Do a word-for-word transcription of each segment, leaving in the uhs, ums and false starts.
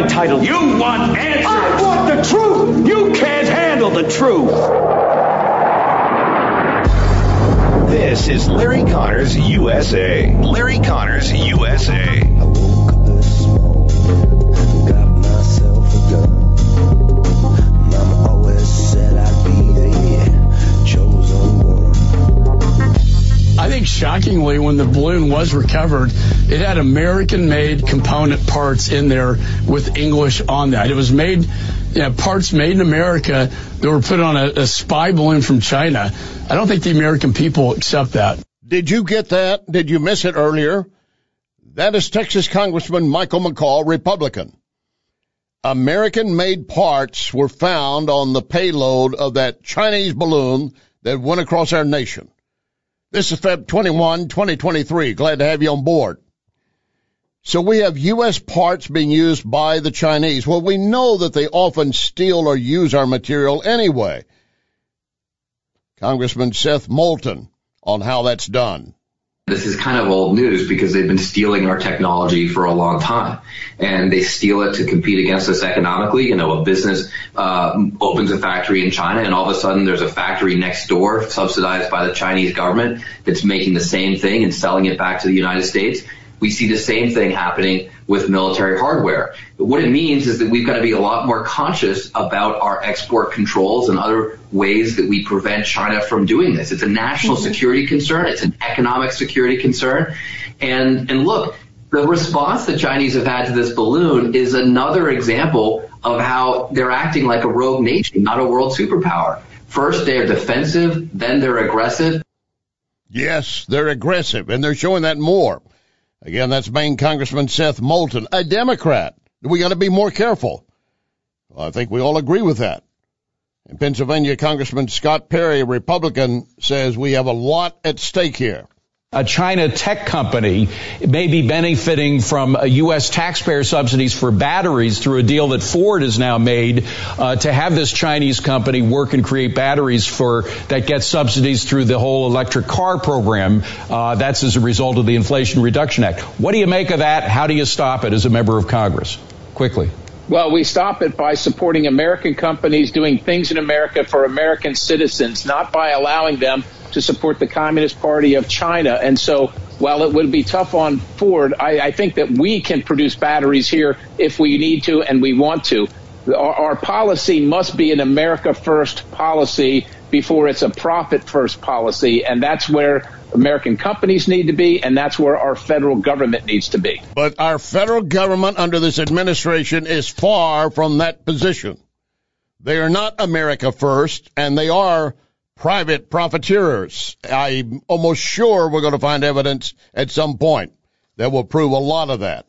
entitled. You want answers. I want the truth. You can't handle the truth. This is Larry Connors U S A. Larry Connors U S A. I woke up this morning, got myself a gun. Mama always said I'd be the chosen one. I think shockingly, when the balloon was recovered, it had American-made component parts in there with English on that. It was made, you know, parts made in America that were put on a, a spy balloon from China. I don't think the American people accept that. Did you get that? Did you miss it earlier? That is Texas Congressman Michael McCaul, Republican. American-made parts were found on the payload of that Chinese balloon that went across our nation. This is February twenty-first, twenty twenty-three. Glad to have you on board. So we have U S parts being used by the Chinese. Well, we know that they often steal or use our material anyway. Congressman Seth Moulton on how that's done. This is kind of old news because they've been stealing our technology for a long time, and they steal it to compete against us economically. You know, a business uh, opens a factory in China, and all of a sudden there's a factory next door subsidized by the Chinese government that's making the same thing and selling it back to the United States. We see the same thing happening with military hardware. But what it means is that we've got to be a lot more conscious about our export controls and other ways that we prevent China from doing this. It's a national security concern. It's an economic security concern. And, and look, the response the Chinese have had to this balloon is another example of how they're acting like a rogue nation, not a world superpower. First, they're defensive, then they're aggressive. Yes, they're aggressive, and they're showing that more. Again, that's Maine Congressman Seth Moulton, a Democrat. We got to be more careful. Well, I think we all agree with that. In Pennsylvania, Congressman Scott Perry, a Republican, says we have a lot at stake here. A China tech company may be benefiting from U S taxpayer subsidies for batteries through a deal that Ford has now made uh, to have this Chinese company work and create batteries for that get subsidies through the whole electric car program. Uh, that's as a result of the Inflation Reduction Act. What do you make of that? How do you stop it as a member of Congress? Quickly. Well, we stop it by supporting American companies doing things in America for American citizens, not by allowing them to support the Communist Party of China. And so while it would be tough on Ford, I, I think that we can produce batteries here if we need to and we want to. Our, our policy must be an America first policy before it's a profit first policy. And that's where American companies need to be, and that's where our federal government needs to be. But our federal government under this administration is far from that position. They are not America first, and they are private profiteers. I'm almost sure we're going to find evidence at some point that will prove a lot of that.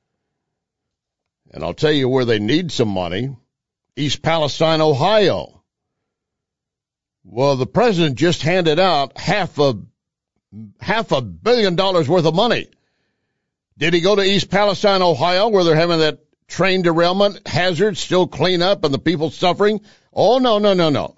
And I'll tell you where they need some money. East Palestine, Ohio. Well, the president just handed out half a half a billion dollars worth of money. Did he go to East Palestine, Ohio, where they're having that train derailment hazard still clean up and the people suffering? Oh, no, no, no, no.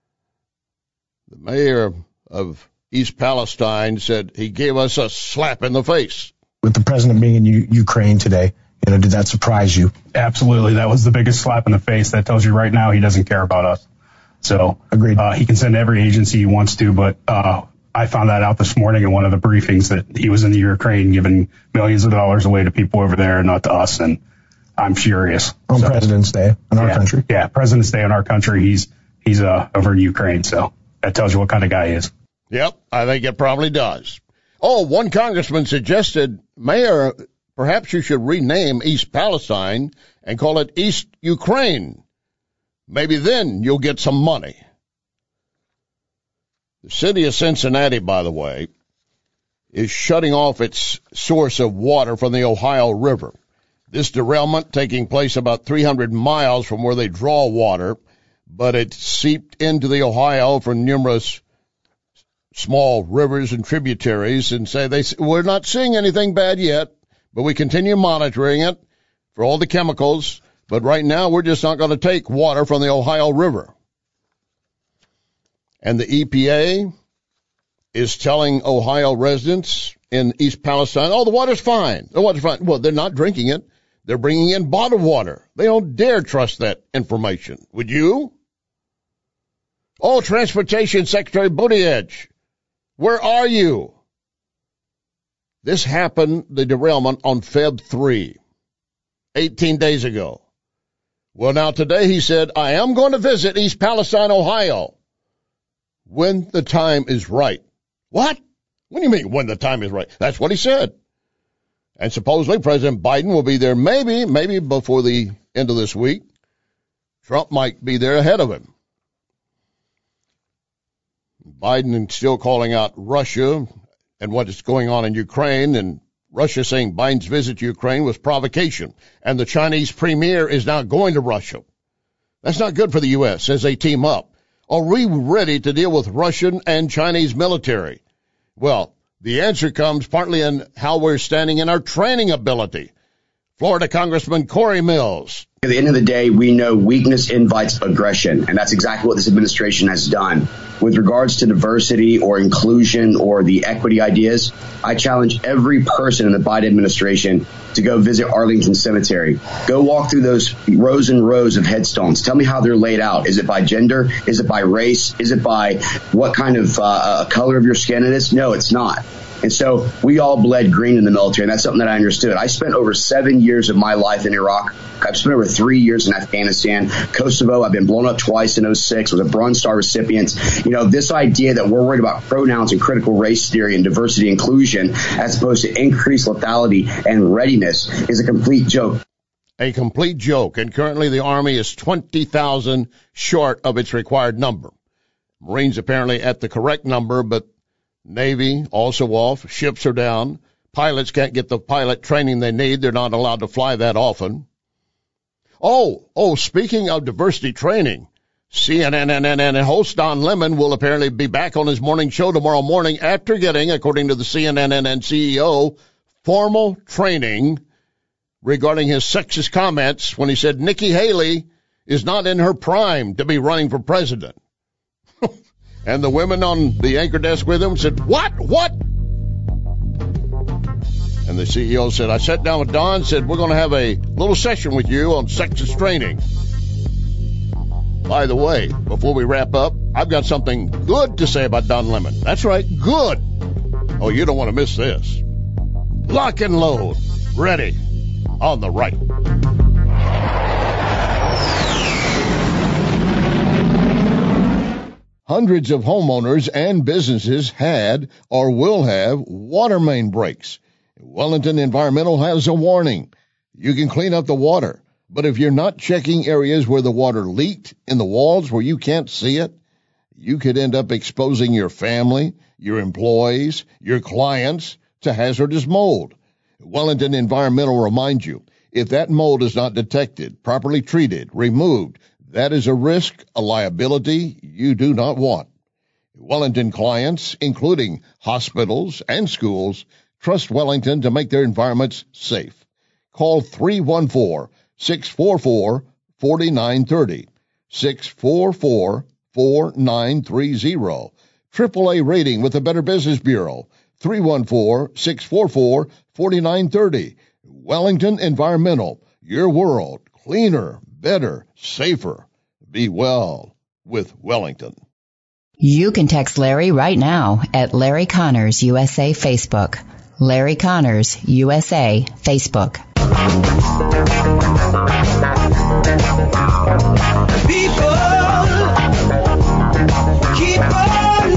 The mayor of East Palestine said he gave us a slap in the face. With the president being in U- Ukraine today, you know, did that surprise you? Absolutely. That was the biggest slap in the face. That tells you right now he doesn't care about us. So agreed. Uh, he can send every agency he wants to, but uh, I found that out this morning in one of the briefings that he was in the Ukraine giving millions of dollars away to people over there, not to us. And I'm furious. On so, President's Day in our yeah, country. Yeah, President's Day in our country. He's he's uh, over in Ukraine. So that tells you what kind of guy he is. Yep, I think it probably does. Oh, one congressman suggested, Mayor, perhaps you should rename East Palestine and call it East Ukraine. Maybe then you'll get some money. The city of Cincinnati, by the way, is shutting off its source of water from the Ohio River. This derailment taking place about three hundred miles from where they draw water, but it seeped into the Ohio from numerous small rivers and tributaries, and say they we're not seeing anything bad yet, but we continue monitoring it for all the chemicals. But right now, we're just not going to take water from the Ohio River. And the E P A is telling Ohio residents in East Palestine, oh, the water's fine. The water's fine. Well, they're not drinking it. They're bringing in bottled water. They don't dare trust that information. Would you? Oh, Transportation Secretary Buttigieg, where are you? This happened, the derailment, on February third, eighteen days ago. Well, now today he said, I am going to visit East Palestine, Ohio, when the time is right. What? What do you mean, when the time is right? That's what he said. And supposedly President Biden will be there maybe, maybe before the end of this week. Trump might be there ahead of him. Biden is still calling out Russia and what is going on in Ukraine, and Russia saying Biden's visit to Ukraine was provocation, and the Chinese premier is now going to Russia. That's not good for the U S as they team up. Are we ready to deal with Russian and Chinese military? Well, the answer comes partly in how we're standing in our training ability. Florida Congressman Corey Mills. At the end of the day, we know weakness invites aggression, and that's exactly what this administration has done. With regards to diversity or inclusion or the equity ideas, I challenge every person in the Biden administration to go visit Arlington Cemetery. Go walk through those rows and rows of headstones. Tell me how they're laid out. Is it by gender? Is it by race? Is it by what kind of uh, color of your skin it is? No, it's not. And so we all bled green in the military, and that's something that I understood. I spent over seven years of my life in Iraq. I've spent over three years in Afghanistan, Kosovo. I've been blown up twice in oh six, was a Bronze Star recipient. You know, this idea that we're worried about pronouns and critical race theory and diversity inclusion as opposed to increased lethality and readiness is a complete joke. A complete joke. And currently the Army is twenty thousand short of its required number. Marines apparently at the correct number, but Navy also off. Ships are down. Pilots can't get the pilot training they need. They're not allowed to fly that often. Oh, oh, speaking of diversity training, C N N and host Don Lemon will apparently be back on his morning show tomorrow morning after getting, according to the C N N C E O, formal training regarding his sexist comments when he said Nikki Haley is not in her prime to be running for president. And the women on the anchor desk with him said, what? What? And the C E O said, I sat down with Don and said, we're going to have a little session with you on sexist training. By the way, before we wrap up, I've got something good to say about Don Lemon. That's right, good. Oh, you don't want to miss this. Lock and load. Ready. On the right. Hundreds of homeowners and businesses had or will have water main breaks. Wellington Environmental has a warning. You can clean up the water, but if you're not checking areas where the water leaked in the walls where you can't see it, you could end up exposing your family, your employees, your clients to hazardous mold. Wellington Environmental reminds you, if that mold is not detected, properly treated, removed, that is a risk, a liability you do not want. Wellington clients, including hospitals and schools, trust Wellington to make their environments safe. Call three one four, six four four, four nine three zero, six four four, four nine three zero. triple A rating with the Better Business Bureau, three one four, six four four, four nine three zero. Wellington Environmental, your world, cleaner, better, safer. Be well with Wellington. You can text Larry right now at Larry Connors U S A Facebook. Larry Connors U S A Facebook. People keep on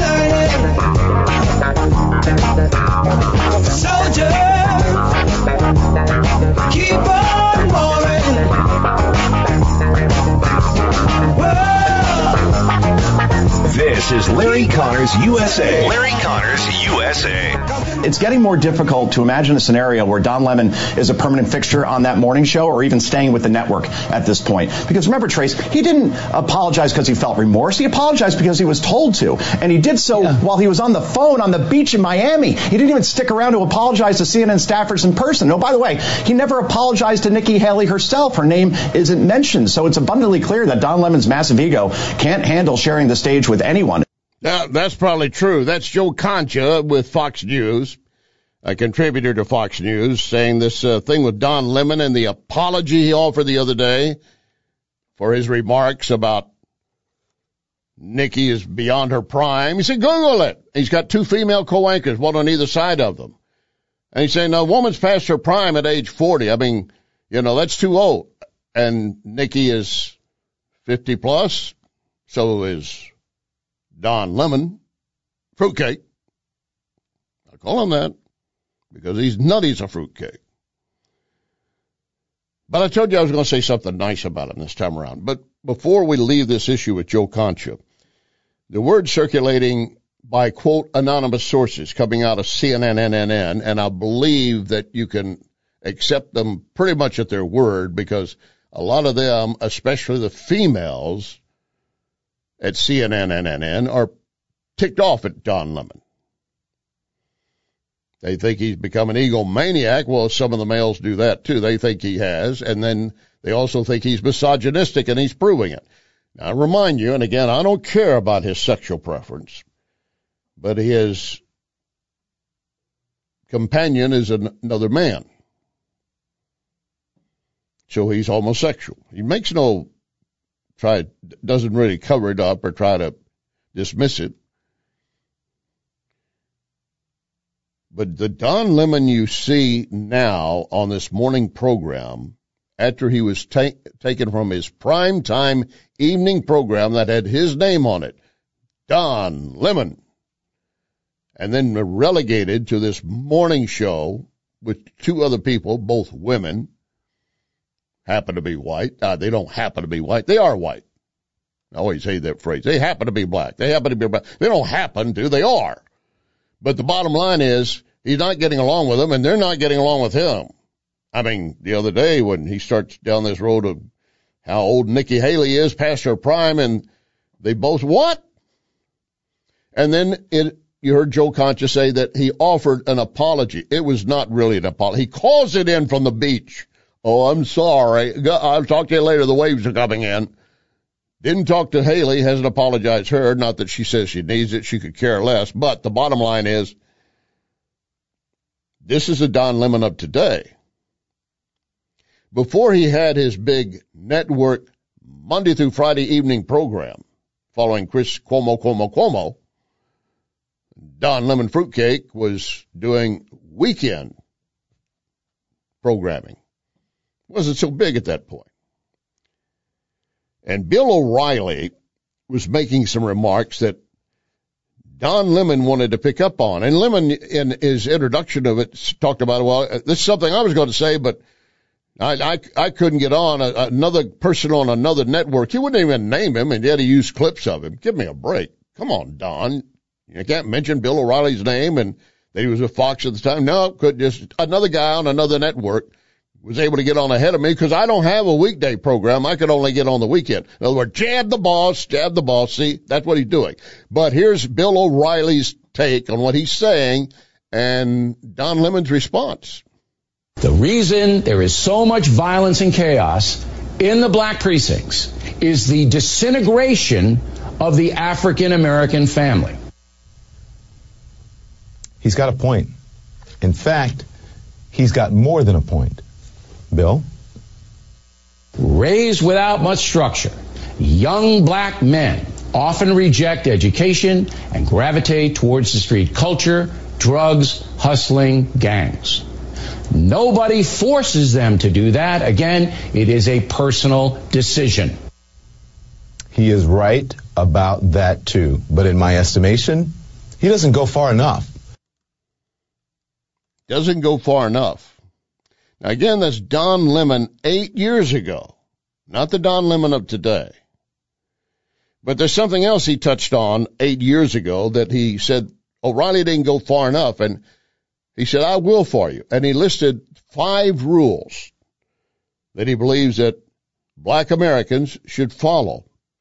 learning. Soldiers keep on warring. This is Larry Connors U S A. Larry Connors U S A. It's getting more difficult to imagine a scenario where Don Lemon is a permanent fixture on that morning show or even staying with the network at this point. Because remember, Trace, he didn't apologize because he felt remorse. He apologized because he was told to. And he did so yeah. while he was on the phone on the beach in Miami. He didn't even stick around to apologize to C N N staffers in person. No, by the way, he never apologized to Nikki Haley herself. Her name isn't mentioned. So it's abundantly clear that Don Lemon's massive ego can't handle sharing the stage with anyone. Now, that's probably true. That's Joe Concha with Fox News. a contributor to Fox News, saying this uh, thing with Don Lemon and the apology he offered the other day for his remarks about Nikki is beyond her prime. He said, Google it. He's got two female co-anchors, one on either side of them. And he's saying, no, a woman's past her prime at age forty. I mean, you know, that's too old. And Nikki is fifty plus. So is Don Lemon. Fruitcake. I call him that because he's nutty as a fruitcake. But I told you I was going to say something nice about him this time around. But before we leave this issue with Joe Concha, the word circulating by, quote, anonymous sources coming out of C N N, N N N, and I believe that you can accept them pretty much at their word because a lot of them, especially the females at C N N, N N N, are ticked off at Don Lemon. They think he's become an egomaniac. Well, some of the males do that, too. They think he has, and then they also think he's misogynistic, and he's proving it. Now, I remind you, and again, I don't care about his sexual preference, but his companion is an, another man. So he's homosexual. He makes no try, doesn't really cover it up or try to dismiss it. But the Don Lemon you see now on this morning program, after he was ta- taken from his primetime evening program that had his name on it, Don Lemon, and then relegated to this morning show with two other people, both women, happen to be white. Uh, they don't happen to be white. They are white. I always hate that phrase. They happen to be black. They happen to be black. They don't happen to. They are. But the bottom line is he's not getting along with them, and they're not getting along with him. I mean, the other day when he starts down this road of how old Nikki Haley is, past her prime, and they both, what? And then it, you heard Joe Concha say that he offered an apology. It was not really an apology. He calls it in from the beach. Oh, I'm sorry. I'll talk to you later. The waves are coming in. Didn't talk to Haley, hasn't apologized her. Not that she says she needs it. She could care less. But the bottom line is, this is the Don Lemon of today. Before he had his big network Monday through Friday evening program following Chris Cuomo, Cuomo, Cuomo, Don Lemon Fruitcake was doing weekend programming. Wasn't so big at that point. And Bill O'Reilly was making some remarks that Don Lemon wanted to pick up on. And Lemon, in his introduction of it, talked about, well, this is something I was going to say, but I, I, I couldn't get on. A, another person on another network, he wouldn't even name him, and yet he used clips of him. Give me a break. Come on, Don. You can't mention Bill O'Reilly's name and that he was with Fox at the time. No, could just another guy on another network was able to get on ahead of me because I don't have a weekday program. I could only get on the weekend. In other words, jab the boss, jab the boss. See, that's what he's doing. But here's Bill O'Reilly's take on what he's saying and Don Lemon's response. The reason there is so much violence and chaos in the black precincts is the disintegration of the African American family. He's got a point. In fact, he's got more than a point. Bill? Raised without much structure, young black men often reject education and gravitate towards the street culture, drugs, hustling, gangs. Nobody forces them to do that. Again, it is a personal decision. He is right about that too. But in my estimation, he doesn't go far enough. Doesn't go far enough. Now, again, that's Don Lemon eight years ago, not the Don Lemon of today. But there's something else he touched on eight years ago that he said O'Reilly didn't go far enough, and he said, I will for you. And he listed five rules that he believes that black Americans should follow.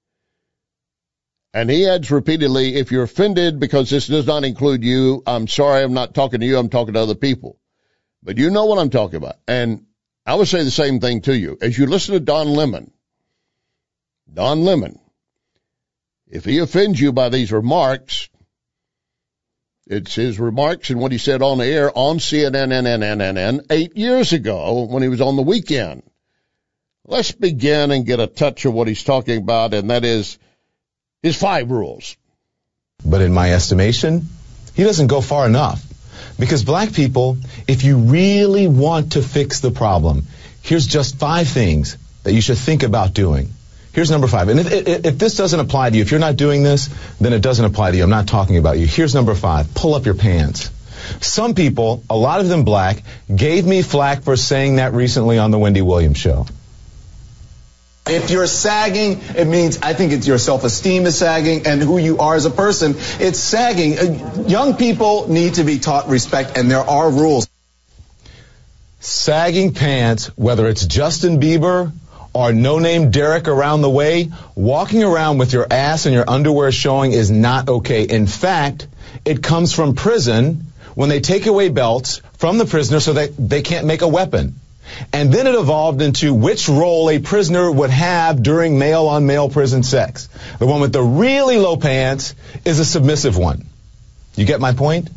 And he adds repeatedly, if you're offended because this does not include you, I'm sorry, I'm not talking to you, I'm talking to other people. But you know what I'm talking about. And I would say the same thing to you. As you listen to Don Lemon, Don Lemon, if he offends you by these remarks, It's his remarks and what he said on the air on C N N eight years ago when he was on the weekend. Let's begin and get a touch of what he's talking about, and that is his five rules. But in my estimation, he doesn't go far enough. Because black people, if you really want to fix the problem, here's just five things that you should think about doing. Here's number five. And if, if, if this doesn't apply to you, if you're not doing this, then it doesn't apply to you. I'm not talking about you. Here's number five. Pull up your pants. Some people, a lot of them black, gave me flack for saying that recently on the Wendy Williams show. If you're sagging, it means, I think it's your self-esteem is sagging and who you are as a person. It's sagging. Uh, young people need to be taught respect, and there are rules. Sagging pants, whether it's Justin Bieber or no-name Derek around the way, walking around with your ass and your underwear showing is not okay. In fact, it comes from prison when they take away belts from the prisoner so that they can't make a weapon. And then it evolved into which role a prisoner would have during male-on-male prison sex. The one with the really low pants is a submissive one. You get my point?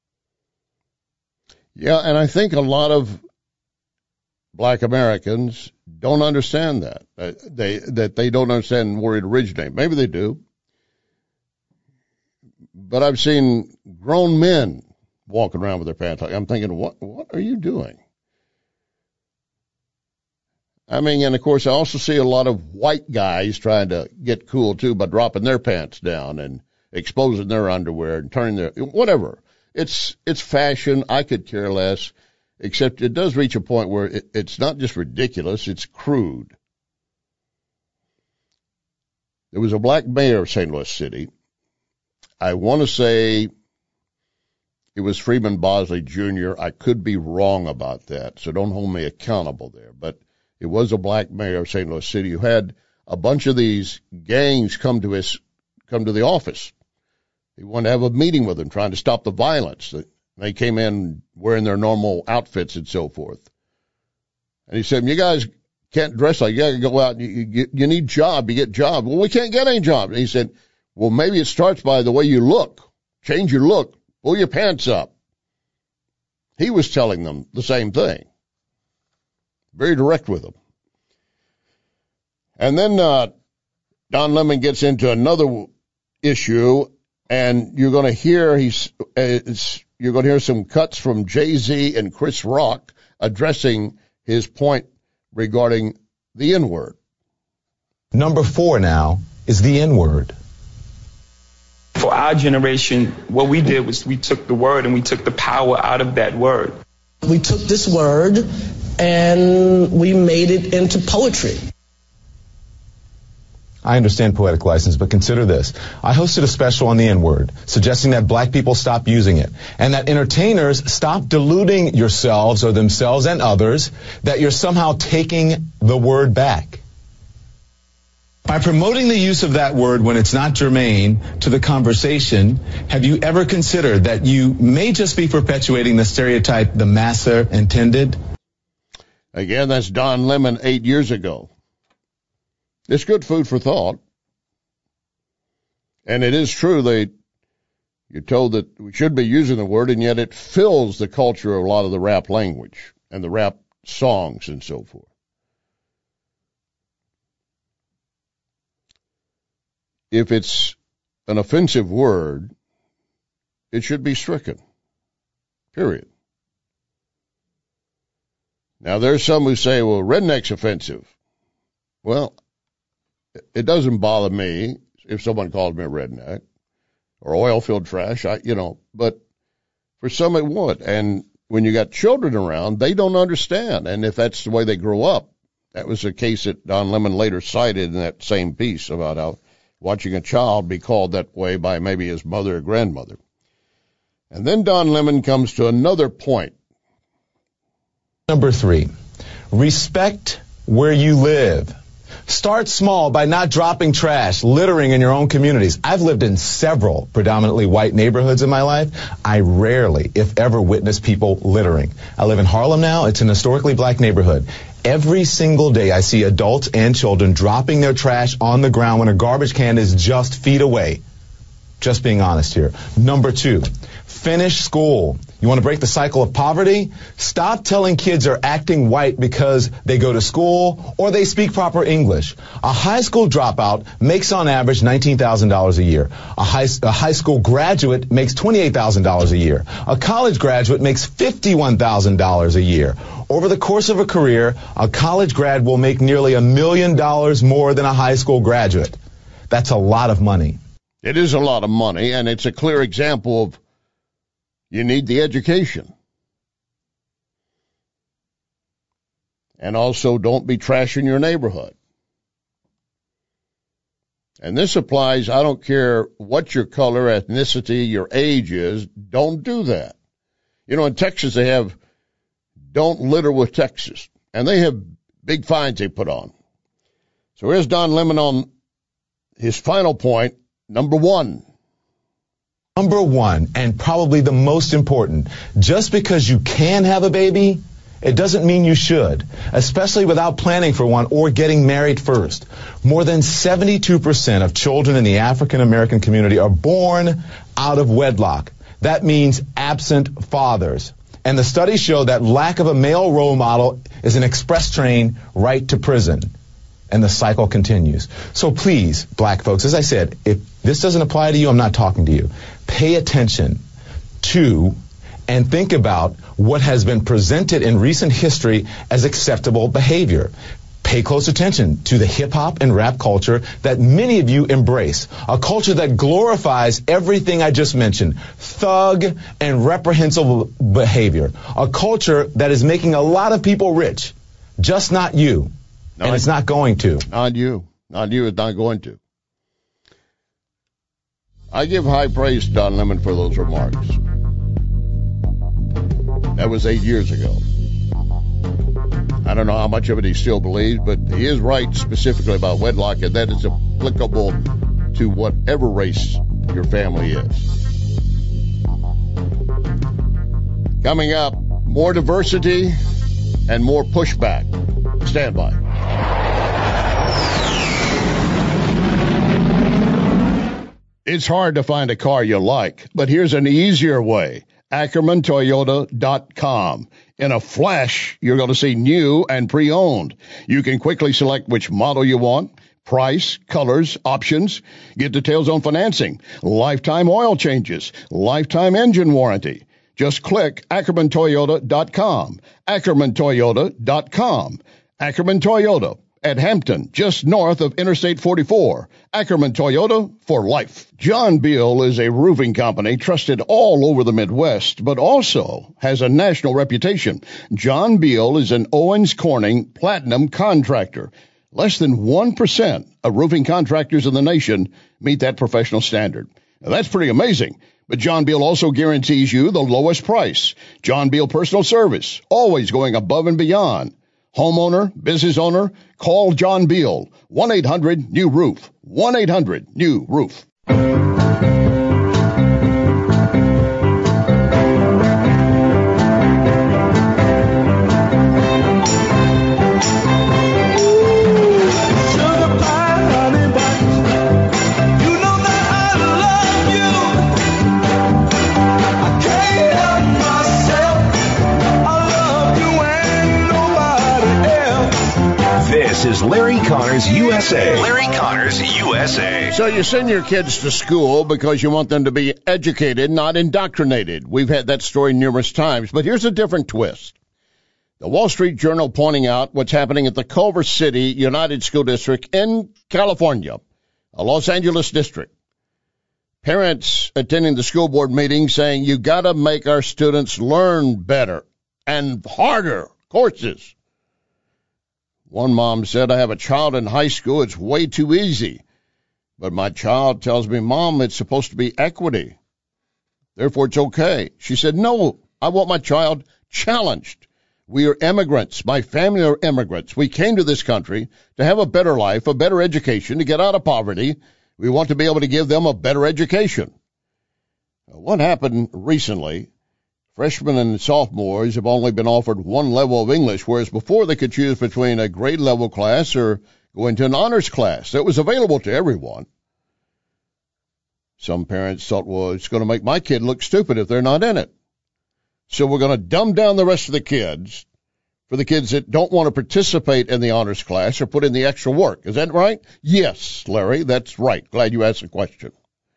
Yeah, and I think a lot of black Americans don't understand that. Uh, they that they don't understand where it originated. Maybe they do. But I've seen grown men walking around with their pants on. I'm thinking, what what are you doing? I mean, and of course, I also see a lot of white guys trying to get cool, too, by dropping their pants down and exposing their underwear and turning their, whatever. It's, it's fashion. I could care less, except it does reach a point where it, it's not just ridiculous, it's crude. There was a black mayor of Saint Louis City. I want to say it was Freeman Bosley Junior I could be wrong about that, so don't hold me accountable there, but it was a black mayor of Saint Louis City who had a bunch of these gangs come to his, come to the office. He wanted to have a meeting with them, trying to stop the violence. They came in wearing their normal outfits and so forth. And he said, you guys can't dress like, you got to go out, you, you, you need job, you get job. Well, we can't get any job. And he said, well, maybe it starts by the way you look. Change your look. Pull your pants up. He was telling them the same thing. Very direct with them. And then uh, Don Lemon gets into another issue, and you're going to hear he's uh, you're going to hear some cuts from Jay-Z and Chris Rock addressing his point regarding the N-word. Number four now is the N-word. For our generation, what we did was we took the word and we took the power out of that word. We took this word and we made it into poetry. I understand poetic license, but consider this. I hosted a special on the N-word, suggesting that black people stop using it, and that entertainers stop deluding yourselves or themselves and others that you're somehow taking the word back. By promoting the use of that word when it's not germane to the conversation, have you ever considered that you may just be perpetuating the stereotype the masser intended? Again, that's Don Lemon eight years ago. It's good food for thought. And it is true they, you're told that we should be using the word, and yet it fills the culture of a lot of the rap language and the rap songs and so forth. If it's an offensive word, it should be stricken. Period. Now, there's some who say, well, redneck's offensive. Well, it doesn't bother me if someone calls me a redneck or oil field trash, I, you know, but for some it would. And when you got children around, they don't understand. And if that's the way they grow up, that was a case that Don Lemon later cited in that same piece about how watching a child be called that way by maybe his mother or grandmother. And then Don Lemon comes to another point. Number three, respect where you live. Start small by not dropping trash, littering in your own communities. I've lived in several predominantly white neighborhoods in my life. I rarely, if ever, witness people littering. I live in Harlem now. It's an historically black neighborhood. Every single day I see adults and children dropping their trash on the ground when a garbage can is just feet away. Just being honest here. Number two, finish school. You want to break the cycle of poverty? Stop telling kids are acting white because they go to school or they speak proper English. A high school dropout makes on average nineteen thousand dollars a year. A high, a high school graduate makes twenty-eight thousand dollars a year. A college graduate makes fifty-one thousand dollars a year. Over the course of a career, a college grad will make nearly a million dollars more than a high school graduate. That's a lot of money. It is a lot of money, and it's a clear example of you need the education. And also, don't be trashing your neighborhood. And this applies, I don't care what your color, ethnicity, your age is, don't do that. You know, in Texas, they have Don't Litter with Texas, and they have big fines they put on. So here's Don Lemon on his final point, number one. Number one, and probably the most important, just because you can have a baby, it doesn't mean you should, especially without planning for one or getting married first. More than seventy-two percent of children in the African American community are born out of wedlock. That means absent fathers. And the studies show that lack of a male role model is an express train right to prison. And the cycle continues. So please, black folks, as I said, if this doesn't apply to you, I'm not talking to you. Pay attention to and think about what has been presented in recent history as acceptable behavior. Pay close attention to the hip-hop and rap culture that many of you embrace, a culture that glorifies everything I just mentioned, thug and reprehensible behavior, a culture that is making a lot of people rich, just not you. Not, and it's not going to. Not you. Not you. It's not going to. I give high praise to Don Lemon for those remarks. That was eight years ago. I don't know how much of it he still believes, but he is right specifically about wedlock, and that is applicable to whatever race your family is. Coming up, more diversity and more pushback. Stand by. It's hard to find a car you like, but here's an easier way. Ackerman Toyota dot com. In a flash, you're going to see new and pre-owned. You can quickly select which model you want, price, colors, options, get details on financing, lifetime oil changes, lifetime engine warranty. Just click Ackerman Toyota dot com. Ackerman Toyota dot com. Ackerman Toyota at Hampton, just north of Interstate forty-four. Ackerman Toyota for life. John Beal is a roofing company trusted all over the Midwest, but also has a national reputation. John Beal is an Owens Corning Platinum contractor. Less than one percent of roofing contractors in the nation meet that professional standard. Now, that's pretty amazing. But John Beal also guarantees you the lowest price. John Beal Personal Service, always going above and beyond. Homeowner, business owner, call John Beal, one eight hundred new roof, one eight hundred new roof. This is Larry Connors U S A. Larry Connors U S A. So you send your kids to school because you want them to be educated, not indoctrinated. We've had that story numerous times, but here's a different twist. The Wall Street Journal pointing out what's happening at the Culver City United School District in California, a Los Angeles district. Parents attending the school board meeting saying you got to make our students learn better and harder courses. One mom said, I have a child in high school. It's way too easy. But my child tells me, Mom, it's supposed to be equity. Therefore, it's okay. She said, no, I want my child challenged. We are immigrants. My family are immigrants. We came to this country to have a better life, a better education, to get out of poverty. We want to be able to give them a better education. What happened recently? Freshmen and sophomores have only been offered one level of English, whereas before they could choose between a grade level class or go into an honors class. That was available to everyone. Some parents thought, well, it's going to make my kid look stupid if they're not in it. So we're going to dumb down the rest of the kids for the kids that don't want to participate in the honors class or put in the extra work. Is that right? Yes, Larry, that's right. Glad you asked the question.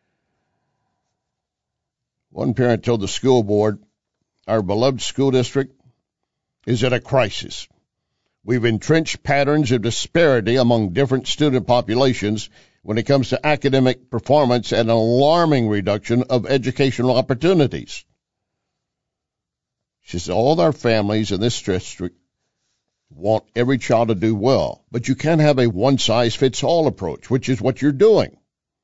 One parent told the school board, our beloved school district is at a crisis. We've entrenched patterns of disparity among different student populations when it comes to academic performance and an alarming reduction of educational opportunities. She says, all our families in this district want every child to do well, but you can't have a one-size-fits-all approach, which is what you're doing.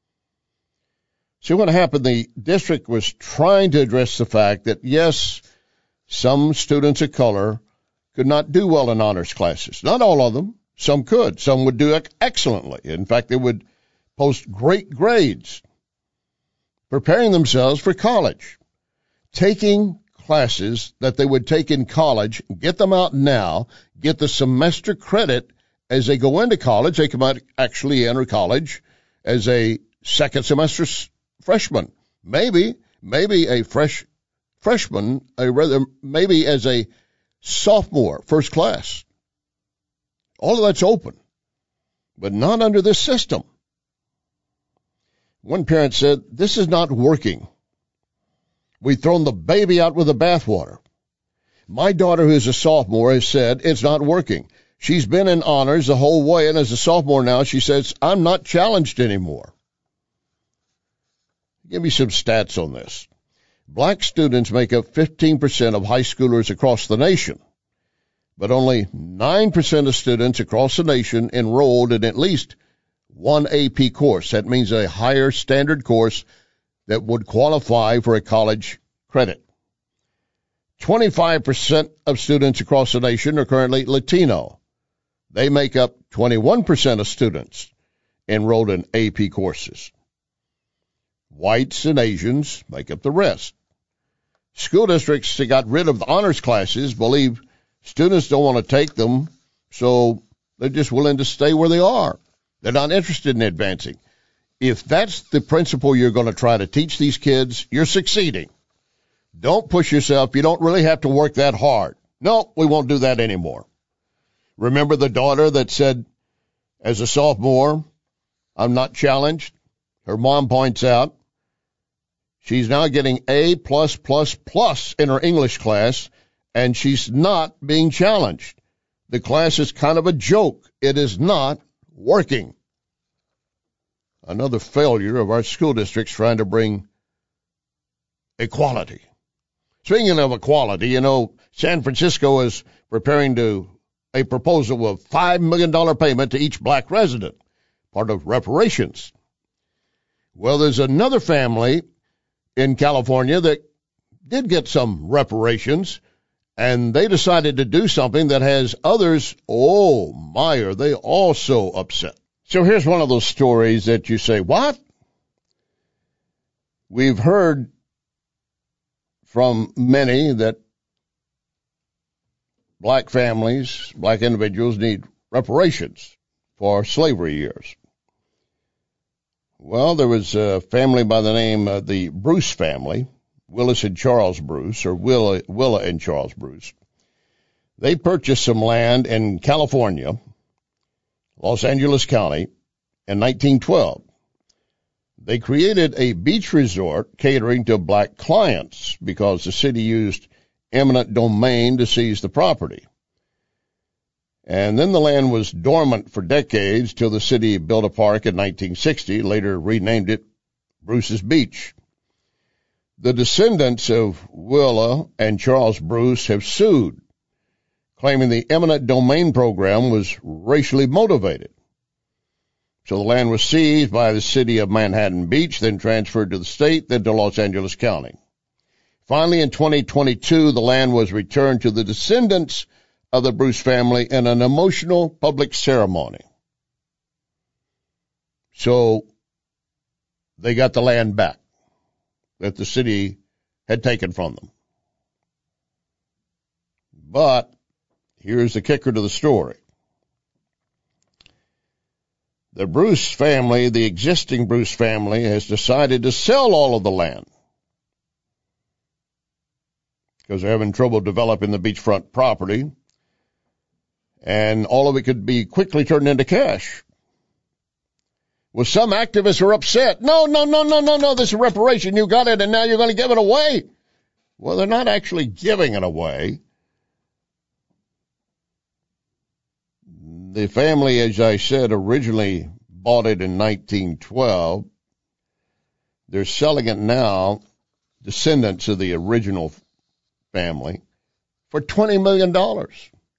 So what happened, the district was trying to address the fact that, yes, some students of color could not do well in honors classes. Not all of them. Some could. Some would do excellently. In fact, they would post great grades, preparing themselves for college, taking classes that they would take in college, get them out now, get the semester credit as they go into college. They might actually enter college as a second semester freshman, maybe, maybe a fresh freshman, a rather maybe as a sophomore, first class. All of that's open, but not under this system. One parent said, this is not working. We've thrown the baby out with the bathwater. My daughter, who's a sophomore, has said it's not working. She's been in honors the whole way, and as a sophomore now, she says, I'm not challenged anymore. Give me some stats on this. Black students make up fifteen percent of high schoolers across the nation, but only nine percent of students across the nation enrolled in at least one A P course. That means a higher standard course that would qualify for a college credit. twenty-five percent of students across the nation are currently Latino. They make up twenty-one percent of students enrolled in A P courses. Whites and Asians make up the rest. School districts that got rid of the honors classes believe students don't want to take them, so they're just willing to stay where they are. They're not interested in advancing. If that's the principle you're going to try to teach these kids, you're succeeding. Don't push yourself. You don't really have to work that hard. No, we won't do that anymore. Remember the daughter that said, as a sophomore, I'm not challenged? Her mom points out she's now getting A plus plus plus in her English class, and she's not being challenged. The class is kind of a joke. It is not working. Another failure of our school districts trying to bring equality. Speaking of equality, you know, San Francisco is preparing to a proposal of five million dollars payment to each black resident, part of reparations. Well, there's another family in California that did get some reparations, and they decided to do something that has others, oh my, are they all so upset. So here's one of those stories that you say, what? We've heard from many that black families, black individuals need reparations for slavery years. Well, there was a family by the name of the Bruce family, Willis and Charles Bruce, or Willa, Willa and Charles Bruce. They purchased some land in California, Los Angeles County, in nineteen twelve. They created a beach resort catering to black clients because the city used eminent domain to seize the property. And then the land was dormant for decades till the city built a park in nineteen sixty, later renamed it Bruce's Beach. The descendants of Willa and Charles Bruce have sued, claiming the eminent domain program was racially motivated. So the land was seized by the city of Manhattan Beach, then transferred to the state, then to Los Angeles County. Finally, in twenty twenty-two, the land was returned to the descendants of the Bruce family in an emotional public ceremony. So they got the land back that the city had taken from them. But here's the kicker to the story. The Bruce family, the existing Bruce family, has decided to sell all of the land because they're having trouble developing the beachfront property, and all of it could be quickly turned into cash. Well, some activists are upset. No, no, no, no, no, no, this is reparation. You got it, and now you're going to give it away. Well, they're not actually giving it away. The family, as I said, originally bought it in nineteen twelve. They're selling it now, descendants of the original family, for twenty million dollars.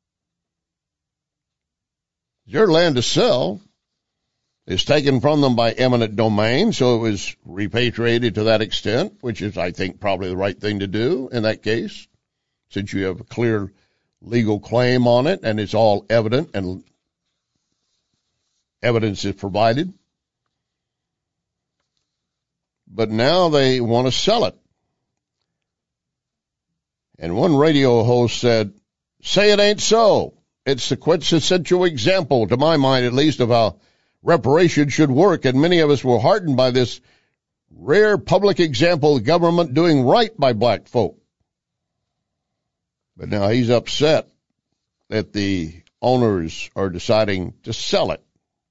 Your land to sell is taken from them by eminent domain, so it was repatriated to that extent, which is, I think, probably the right thing to do in that case, since you have a clear legal claim on it and it's all evident and evidence is provided. But now they want to sell it. And one radio host said, say it ain't so. It's the quintessential example, to my mind at least, of how reparation should work. And many of us were heartened by this rare public example of government doing right by black folk. But now he's upset that the owners are deciding to sell it.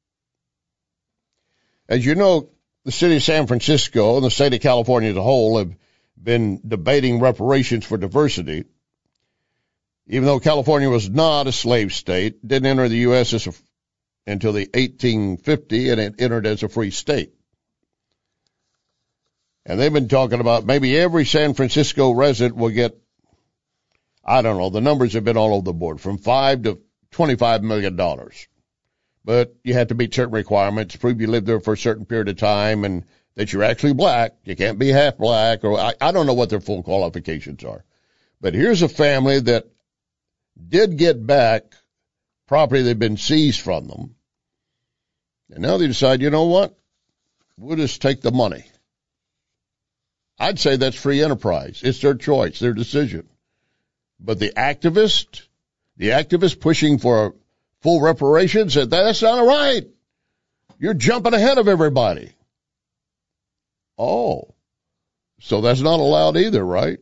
As you know, the city of San Francisco and the state of California as a whole have been debating reparations for diversity. Even though California was not a slave state, didn't enter the U S as a, until the eighteen fifty, and it entered as a free state. And they've been talking about maybe every San Francisco resident will get, I don't know, the numbers have been all over the board, from five to twenty-five million dollars. But you have to meet certain requirements, prove you lived there for a certain period of time, and that you're actually black. You can't be half black, or I, I don't know what their full qualifications are. But here's a family that did get back property that had been seized from them. And now they decide, you know what? We'll just take the money. I'd say that's free enterprise. It's their choice, their decision. But the activist, the activist pushing for full reparations said, that's not right. You're jumping ahead of everybody. Oh, so that's not allowed either, right?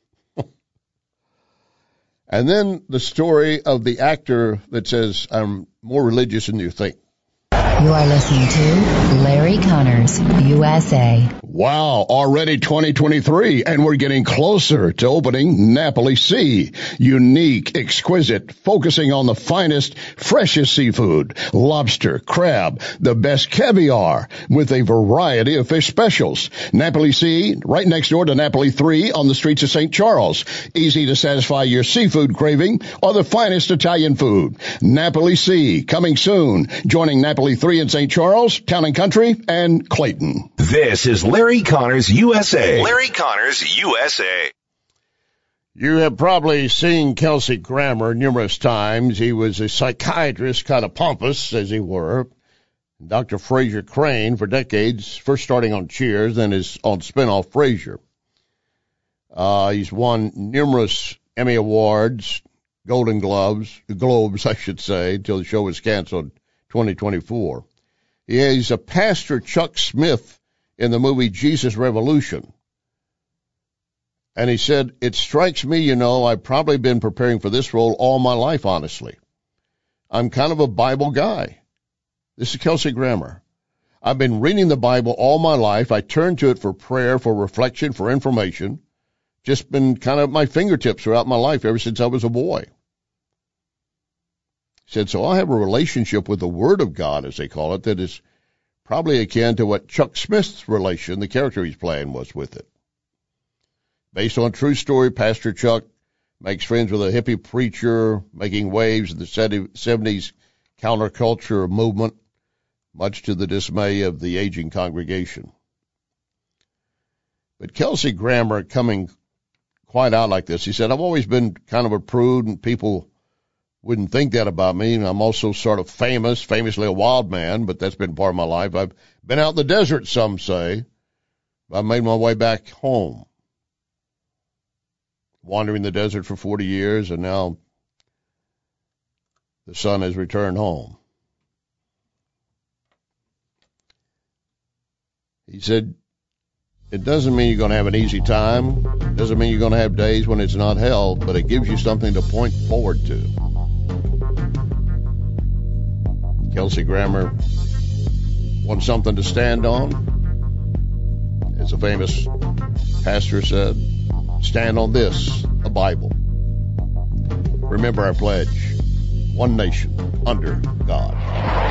And then the story of the actor that says, I'm more religious than you think. You are listening to Larry Connors, U S A. Wow, already twenty twenty-three, and we're getting closer to opening Napoli Sea. Unique, exquisite, focusing on the finest, freshest seafood, lobster, crab, the best caviar, with a variety of fish specials. Napoli Sea, right next door to Napoli three on the streets of Saint Charles. Easy to satisfy your seafood craving or the finest Italian food. Napoli Sea, coming soon, joining Napoli three in Saint Charles, Town and Country, and Clayton. This is Larry Connors, U S A. Larry Connors, U S A. You have probably seen Kelsey Grammer numerous times. He was a psychiatrist, kind of pompous, as he were. Doctor Fraser Crane for decades, first starting on Cheers, then his on spinoff Frasier. Uh, he's won numerous Emmy Awards, Golden Globes, Globes, I should say, until the show was canceled in twenty twenty-four. He's a pastor, Chuck Smith, in the movie Jesus Revolution. And he said, it strikes me, you know, I've probably been preparing for this role all my life, honestly. I'm kind of a Bible guy. This is Kelsey Grammer. I've been reading the Bible all my life. I turn to it for prayer, for reflection, for information. Just been kind of at my fingertips throughout my life ever since I was a boy. He said, so I have a relationship with the Word of God, as they call it, that is probably akin to what Chuck Smith's relation, the character he's playing, was with it. Based on true story, Pastor Chuck makes friends with a hippie preacher making waves in the seventies counterculture movement, much to the dismay of the aging congregation. But Kelsey Grammer coming quite out like this, he said, I've always been kind of a prude, and people wouldn't think that about me. And I'm also sort of famous, famously a wild man, but that's been part of my life. I've been out in the desert, some say. I made my way back home. Wandering the desert for forty years, and now the son has returned home. He said, it doesn't mean you're going to have an easy time. It doesn't mean you're going to have days when it's not hell, but it gives you something to point forward to. Kelsey Grammer wants something to stand on. As a famous pastor said, stand on this, the Bible. Remember our pledge, one nation under God.